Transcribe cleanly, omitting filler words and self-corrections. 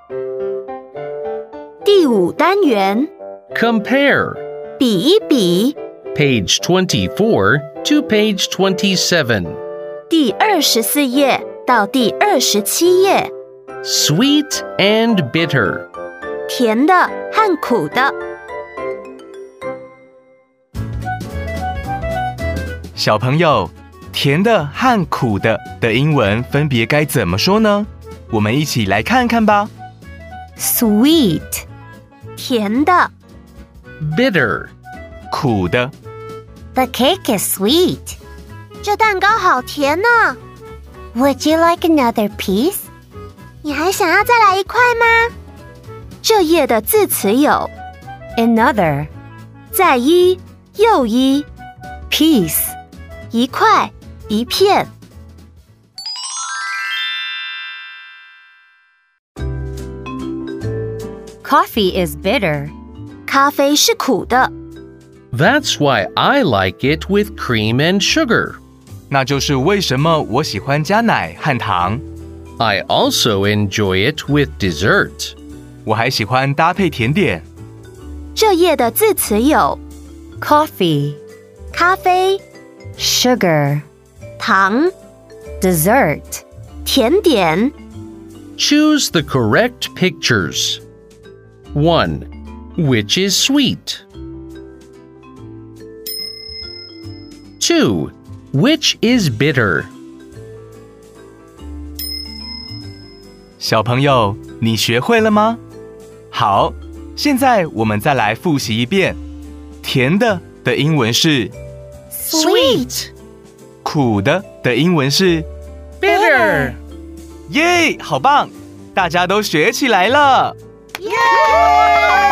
第5单元 Compare. 比一比 Page 24 to page 27. 第24页到第27页 Sweet and bitter. 甜的和苦的。 小朋友，甜的和苦的英文分别该怎么说呢？我们一起来看看吧。 Sweet 甜的 Bitter. 苦的。 The cake is sweet. 这蛋糕好甜呢。 Would you like another piece? 你还想要再来一块吗？这页的字词有 Another, 再一、又一、 piece, 一块、一片。 Coffee is bitter. 咖啡是苦的。 That's why I like it with cream and sugar. 那就是为什么我喜欢加奶和糖。 I also enjoy it with dessert. 我还喜欢搭配甜点。 这页的字词有 Coffee, 咖啡、 sugar, 糖、 dessert. 甜点。 Choose the correct pictures. 1. Which is sweet? 2. Which is bitter? 小朋友，你学会了吗？好，现在我们再来复习一遍。甜的英文是 Sweet 苦的英文是 Bitter. 耶，好棒！大家都学起来了。 耶